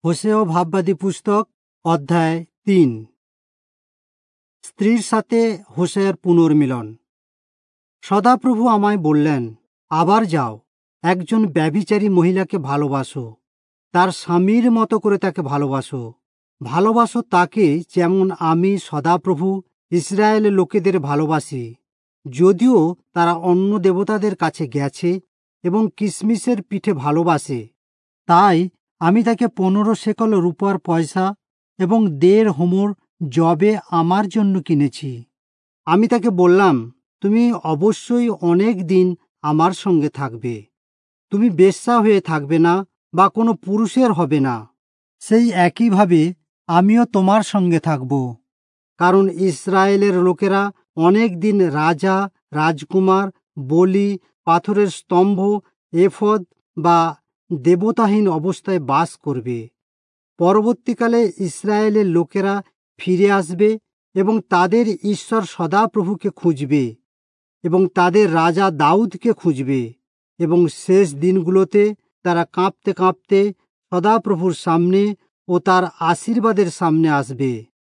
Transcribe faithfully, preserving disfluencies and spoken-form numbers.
হোসেয় ভাববাদী পুস্তক অধ্যায় তিন। স্ত্রীর সাথে হোসেয়ার পুনর্মিলন। সদাপ্রভু আমায় বললেন, আবার যাও, একজন ব্যভিচারী মহিলাকে ভালোবাসো, তার স্বামীর মতো করে তাকে ভালোবাসো। ভালোবাসো তাকে যেমন আমি সদাপ্রভু ইসরায়েলের লোকেদের ভালোবাসি, যদিও তারা অন্য দেবতাদের কাছে গেছে এবং কিশমিশের পিঠে ভালোবাসে। তাই আমি তাকে পনেরো শেকল রূপার পয়সা এবং দেড় হোমর যবে আমার জন্য কিনেছি। আমি তাকে বললাম, তুমি অবশ্যই অনেক দিন আমার সঙ্গে থাকবে। তুমি বেশ্যা হয়ে থাকবে না বা কোনো পুরুষের হবে না। সেই একইভাবে আমিও তোমার সঙ্গে থাকব। কারণ ইসরায়েলের লোকেরা অনেক দিন রাজা, রাজকুমার, বলি, পাথরের স্তম্ভ, এফদ বা দেবতাহীন অবস্থায় বাস করবে। পরবর্তীকালে ইসরায়েলের লোকেরা ফিরে আসবে এবং তাদের ঈশ্বর সদাপ্রভুকে খুঁজবে এবং তাদের রাজা দাউদকে খুঁজবে, এবং শেষ দিনগুলোতে তারা কাঁপতে কাঁপতে সদাপ্রভুর সামনে ও তার আশীর্বাদের সামনে আসবে।